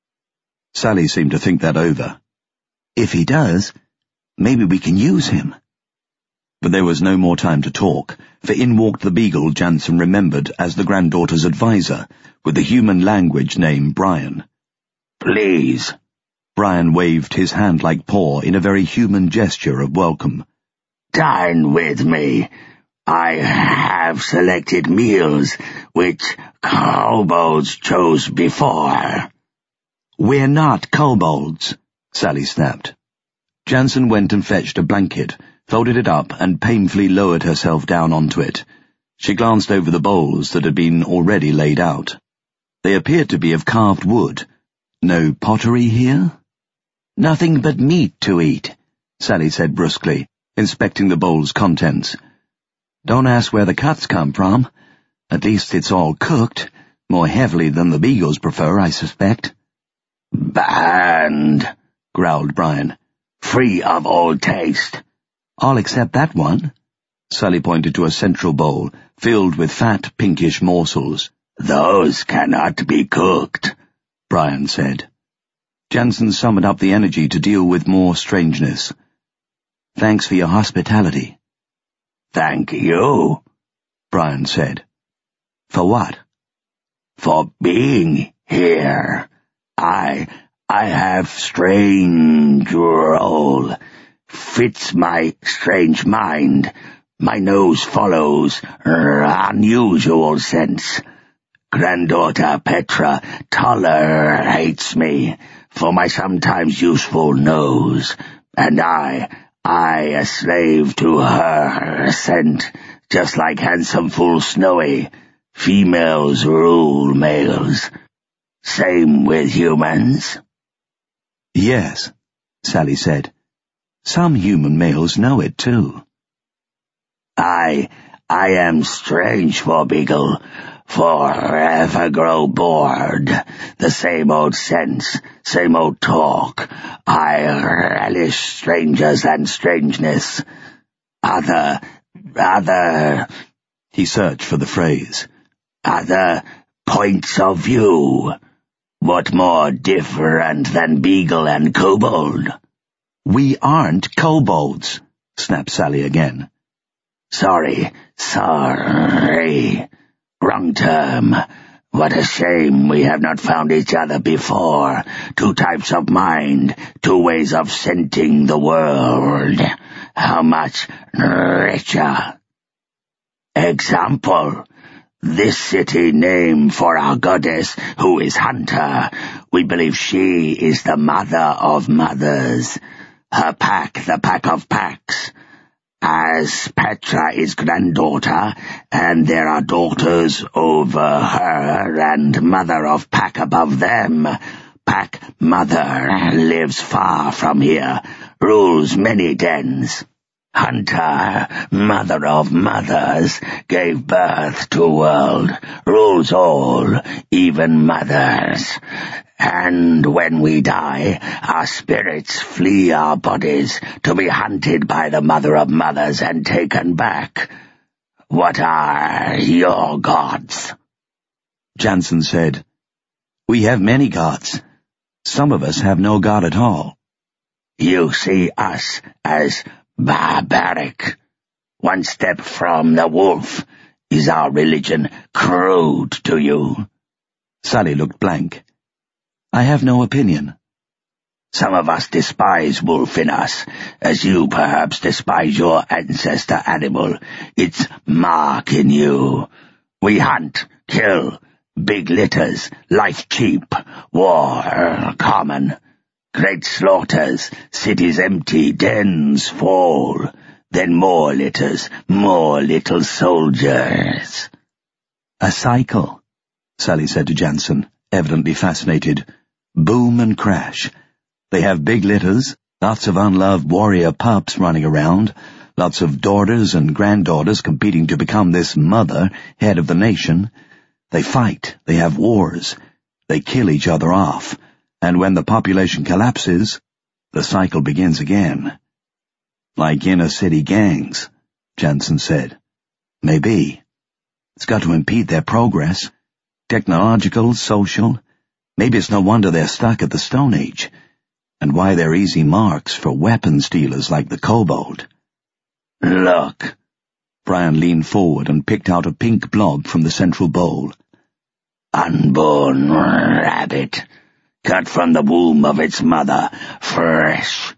Sally seemed to think that over. If he does, maybe we can use him. But there was no more time to talk, for in walked the beagle Jansen remembered as the granddaughter's advisor, with the human language name Brian. Please. Brian waved his hand-like paw in a very human gesture of welcome. Dine with me. I have selected meals which kobolds chose before. We're not kobolds, Sally snapped. Jansen went and fetched a blanket, folded it up, and painfully lowered herself down onto it. She glanced over the bowls that had been already laid out. They appeared to be of carved wood. No pottery here? Nothing but meat to eat, Sally said brusquely, inspecting the bowl's contents. Don't ask where the cuts come from. At least it's all cooked, more heavily than the beagles prefer, I suspect." "Banned," growled Brian. "Free of all taste." "All except that one." Sally pointed to a central bowl, filled with fat, pinkish morsels. "Those cannot be cooked," Brian said. Jansen summoned up the energy to deal with more strangeness. "Thanks for your hospitality." "Thank you," Brian said. "For what?" "For being here. I have strange role. Fits my strange mind. My nose follows unusual sense. Granddaughter Petra tolerates me for my sometimes useful nose, and I a slave to her scent, just like handsome fool Snowy. Females rule males. Same with humans." "Yes," Sally said. "Some human males know it, too." I am strange for Beagle. Forever grow bored. The same old sense, same old talk. I relish strangers and strangeness. Other, he searched for the phrase. "Other points of view. What more different than Beagle and Kobold?" "We aren't kobolds," snapped Sally again. Sorry. Wrong term. What a shame we have not found each other before. Two types of mind, two ways of scenting the world. How much richer. Example. This city named for our goddess, who is Hunter. We believe she is the mother of mothers. Her pack, the pack of packs. As Petra is granddaughter, and there are daughters over her and mother of pack above them, Pack Mother lives far from here, rules many dens. Hunter, mother of mothers, gave birth to world, rules all, even mothers. And when we die, our spirits flee our bodies to be hunted by the mother of mothers and taken back. What are your gods?" Jansen said, "We have many gods. Some of us have no god at all." "You see us as barbaric. One step from the wolf. Is our religion crude to you?" Sally looked blank. "I have no opinion." "Some of us despise wolf in us, as you perhaps despise your ancestor animal. It's mark in you. We hunt, kill, big litters, life cheap, war common. Great slaughters, cities empty, dens fall. Then more litters, more little soldiers." "A cycle," Sally said to Jansen, evidently fascinated. "Boom and crash. They have big litters, lots of unloved warrior pups running around, lots of daughters and granddaughters competing to become this mother, head of the nation. They fight, they have wars, they kill each other off, and when the population collapses, the cycle begins again." "Like inner-city gangs," Jansen said. "Maybe. It's got to impede their progress. Technological, social. Maybe it's no wonder they're stuck at the Stone Age, and why they're easy marks for weapons dealers like the Kobold." "Look." Brian leaned forward and picked out a pink blob from the central bowl. "Unborn rabbit. Cut from the womb of its mother. Fresh.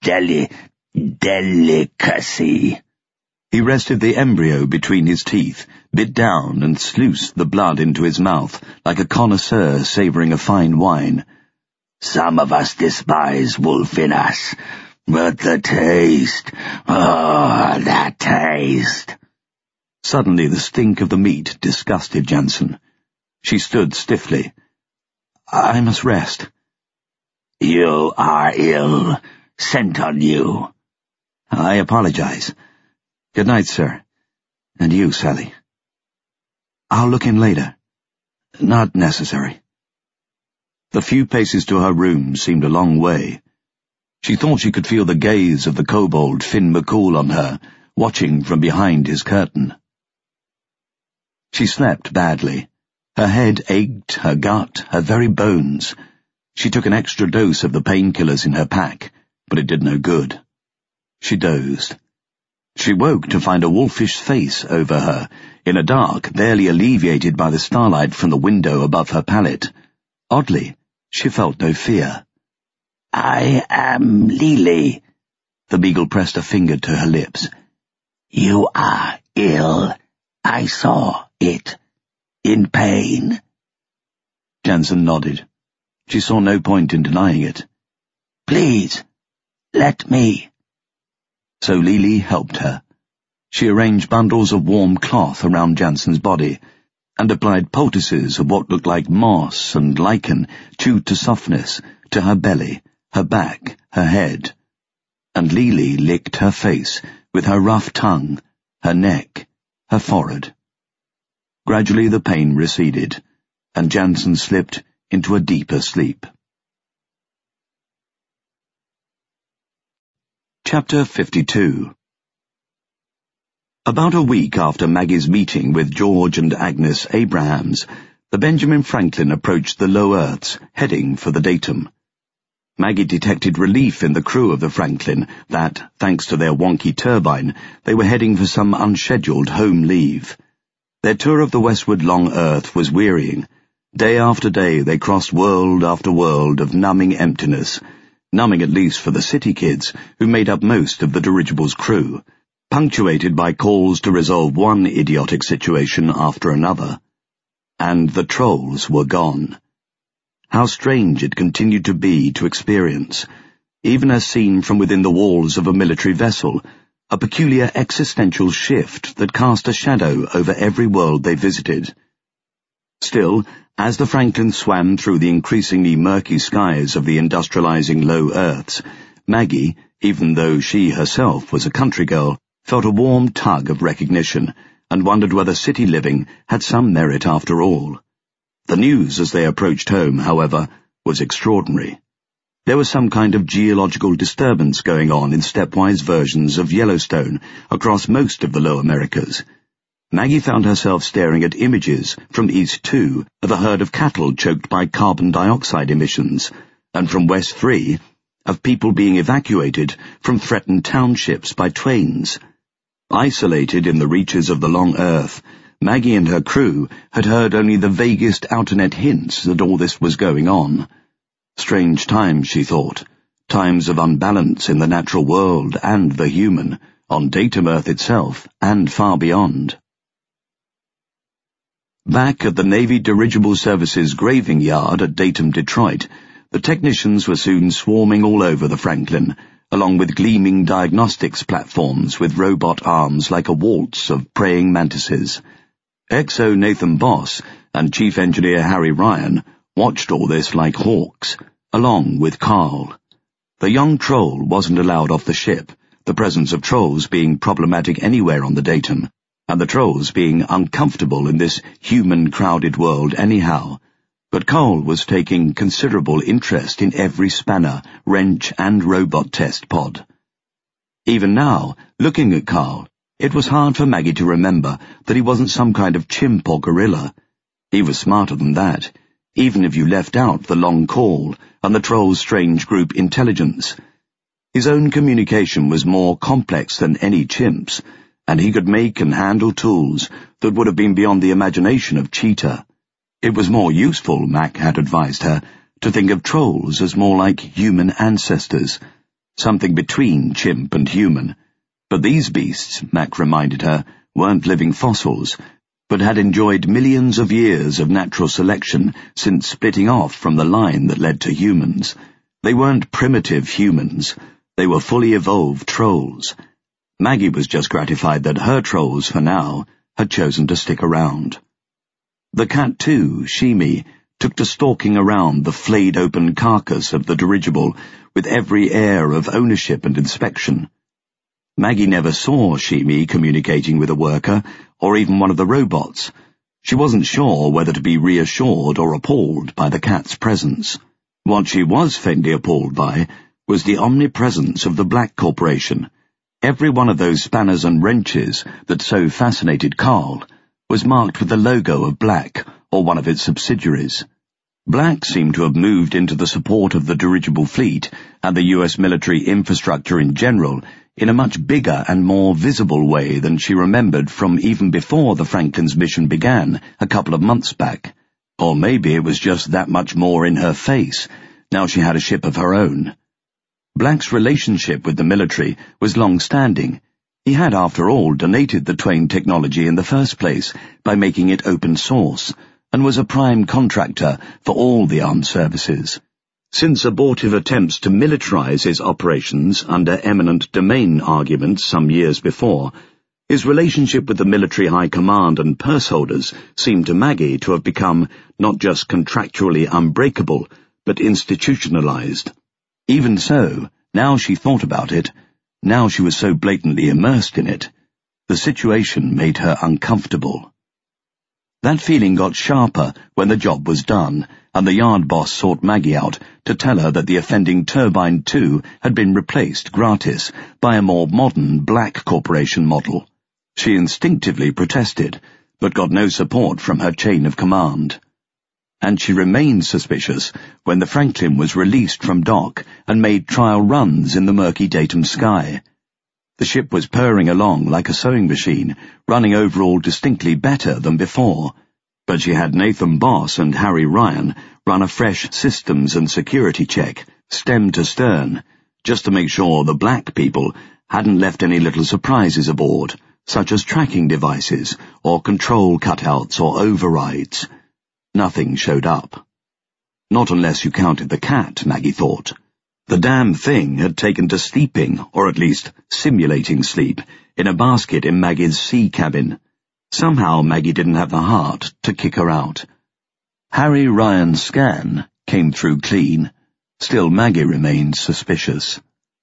Delicacy." He rested the embryo between his teeth, bit down and sluiced the blood into his mouth like a connoisseur savouring a fine wine. "Some of us despise wolf in us, but the taste, that taste." Suddenly the stink of the meat disgusted Jansen. She stood stiffly. "I must rest." "You are ill. Sent on you." "I apologize. Good night, sir." And you, Sally. I'll look in later. Not necessary. The few paces to her room seemed a long way. She thought she could feel the gaze of the kobold Finn McCool on her, watching from behind his curtain. She slept badly. Her head ached, her gut, her very bones. She took an extra dose of the painkillers in her pack, but it did no good. She dozed. She woke to find a wolfish face over her, in a dark barely alleviated by the starlight from the window above her pallet. Oddly, she felt no fear. I am Lily. The beagle pressed a finger to her lips. You are ill. I saw it. In pain. Jansen nodded. She saw no point in denying it. Please, let me. So Lily helped her. She arranged bundles of warm cloth around Jansen's body, and applied poultices of what looked like moss and lichen, chewed to softness, to her belly, her back, her head. And Lily licked her face with her rough tongue, her neck, her forehead. Gradually the pain receded, and Jansen slipped into a deeper sleep. Chapter 52. About a week after Maggie's meeting with George and Agnes Abrahams, the Benjamin Franklin approached the low Earths, heading for the datum. Maggie detected relief in the crew of the Franklin that, thanks to their wonky turbine, they were heading for some unscheduled home leave. Their tour of the westward long Earth was wearying. Day after day they crossed world after world of numbing emptiness, numbing at least for the city kids who made up most of the dirigible's crew, punctuated by calls to resolve one idiotic situation after another. And the trolls were gone. How strange it continued to be to experience, even as seen from within the walls of a military vessel, a peculiar existential shift that cast a shadow over every world they visited. Still, as the Franklin swam through the increasingly murky skies of the industrializing low Earths, Maggie, even though she herself was a country girl, felt a warm tug of recognition and wondered whether city living had some merit after all. The news as they approached home, however, was extraordinary. There was some kind of geological disturbance going on in stepwise versions of Yellowstone across most of the Low Americas. Maggie found herself staring at images from East 2 of a herd of cattle choked by carbon dioxide emissions, and from West 3 of people being evacuated from threatened townships by trains. Isolated in the reaches of the long Earth, Maggie and her crew had heard only the vaguest outernet hints that all this was going on. Strange times, she thought, times of unbalance in the natural world and the human, on Datum Earth itself and far beyond. Back at the Navy Dirigible Services graving yard at Datum, Detroit, the technicians were soon swarming all over the Franklin, along with gleaming diagnostics platforms with robot arms like a waltz of praying mantises. XO Nathan Boss and Chief Engineer Harry Ryan watched all this like hawks, along with Carl. The young troll wasn't allowed off the ship, the presence of trolls being problematic anywhere on the Datum, and the trolls being uncomfortable in this human-crowded world anyhow. But Carl was taking considerable interest in every spanner, wrench, and robot test pod. Even now, looking at Carl, it was hard for Maggie to remember that he wasn't some kind of chimp or gorilla. He was smarter than that, even if you left out the long call and the troll's strange group intelligence. His own communication was more complex than any chimp's, and he could make and handle tools that would have been beyond the imagination of Cheetah. It was more useful, Mac had advised her, to think of trolls as more like human ancestors, something between chimp and human. But these beasts, Mac reminded her, weren't living fossils, but had enjoyed millions of years of natural selection since splitting off from the line that led to humans. They weren't primitive humans. They were fully evolved trolls. Maggie was just gratified that her trolls, for now, had chosen to stick around. The cat, too, Shimi, took to stalking around the flayed-open carcass of the dirigible with every air of ownership and inspection. Maggie never saw Shimi communicating with a worker, or even one of the robots. She wasn't sure whether to be reassured or appalled by the cat's presence. What she was faintly appalled by was the omnipresence of the Black Corporation. Every one of those spanners and wrenches that so fascinated Carl was marked with the logo of Black or one of its subsidiaries. Black seemed to have moved into the support of the dirigible fleet and the US military infrastructure in general in a much bigger and more visible way than she remembered from even before the Franklin's mission began a couple of months back. Or maybe it was just that much more in her face, now she had a ship of her own. Black's relationship with the military was long-standing. He had, after all, donated the Twain technology in the first place by making it open source, and was a prime contractor for all the armed services. Since abortive attempts to militarize his operations under eminent domain arguments some years before, his relationship with the military high command and purse holders seemed to Maggie to have become not just contractually unbreakable, but institutionalized. Even so, now she thought about it, now she was so blatantly immersed in it, the situation made her uncomfortable. That feeling got sharper when the job was done, and the yard boss sought Maggie out to tell her that the offending Turbine 2 had been replaced gratis by a more modern Black Corporation model. She instinctively protested, but got no support from her chain of command. And she remained suspicious when the Franklin was released from dock and made trial runs in the murky Datum sky. The ship was purring along like a sewing machine, running overall distinctly better than before, but she had Nathan Boss and Harry Ryan run a fresh systems and security check, stem to stern, just to make sure the Black people hadn't left any little surprises aboard, such as tracking devices or control cutouts or overrides. Nothing showed up. Not unless you counted the cat, Maggie thought. The damn thing had taken to sleeping, or at least simulating sleep, in a basket in Maggie's sea cabin. Somehow Maggie didn't have the heart to kick her out. Harry Ryan's scan came through clean. Still Maggie remained suspicious.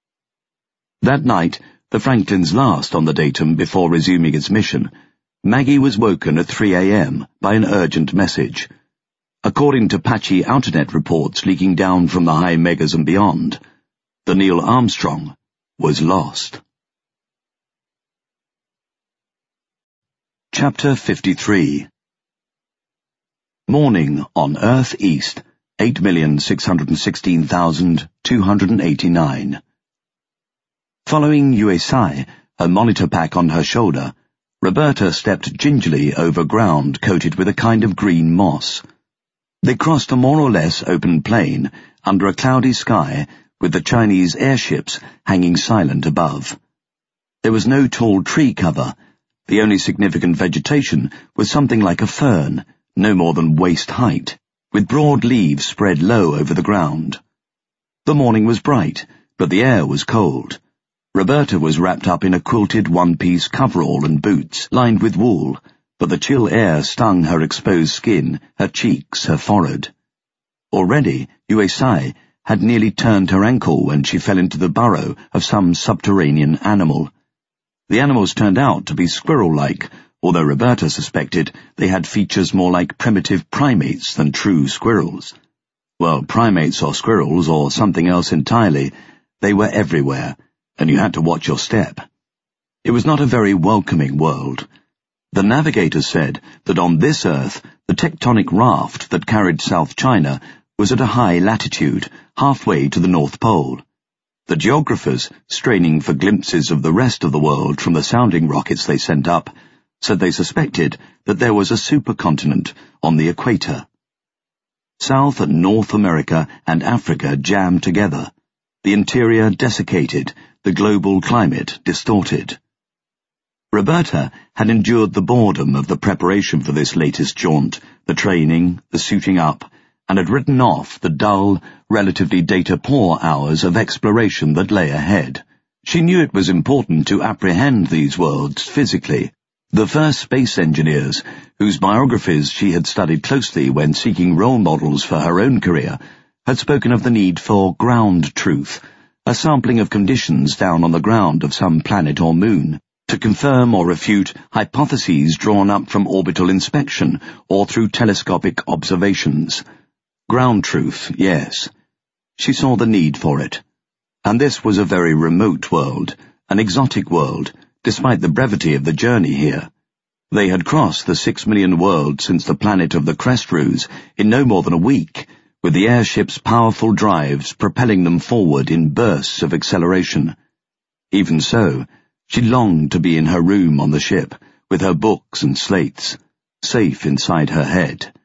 That night, the Franklin's last on the Datum before resuming its mission, Maggie was woken at 3 a.m. by an urgent message. According to patchy Outernet reports leaking down from the high megas and beyond, the Neil Armstrong was lost. Chapter 53. Morning on Earth East, 8,616,289. Following Yue Sai, her monitor pack on her shoulder, Roberta stepped gingerly over ground coated with a kind of green moss. They crossed a more or less open plain under a cloudy sky with the Chinese airships hanging silent above. There was no tall tree cover. The only significant vegetation was something like a fern, no more than waist height, with broad leaves spread low over the ground. The morning was bright, but the air was cold. Roberta was wrapped up in a quilted one-piece coverall and boots lined with wool, but the chill air stung her exposed skin, her cheeks, her forehead. Already, Yue Sai had nearly turned her ankle when she fell into the burrow of some subterranean animal. The animals turned out to be squirrel-like, although Roberta suspected they had features more like primitive primates than true squirrels. Well, primates or squirrels or something else entirely, they were everywhere, and you had to watch your step. It was not a very welcoming world. The navigators said that on this Earth, the tectonic raft that carried South China was at a high latitude, halfway to the North Pole. The geographers, straining for glimpses of the rest of the world from the sounding rockets they sent up, said they suspected that there was a supercontinent on the equator. South and North America and Africa jammed together, the interior desiccated, the global climate distorted. Roberta had endured the boredom of the preparation for this latest jaunt, the training, the suiting up, and had written off the dull, relatively data-poor hours of exploration that lay ahead. She knew it was important to apprehend these worlds physically. The first space engineers, whose biographies she had studied closely when seeking role models for her own career, had spoken of the need for ground truth, a sampling of conditions down on the ground of some planet or moon, to confirm or refute hypotheses drawn up from orbital inspection or through telescopic observations. Ground truth, yes. She saw the need for it. And this was a very remote world, an exotic world, despite the brevity of the journey here. They had crossed the 6 million worlds since the planet of the Crest-Roos in no more than a week, with the airship's powerful drives propelling them forward in bursts of acceleration. Even so, she longed to be in her room on the ship, with her books and slates, safe inside her head.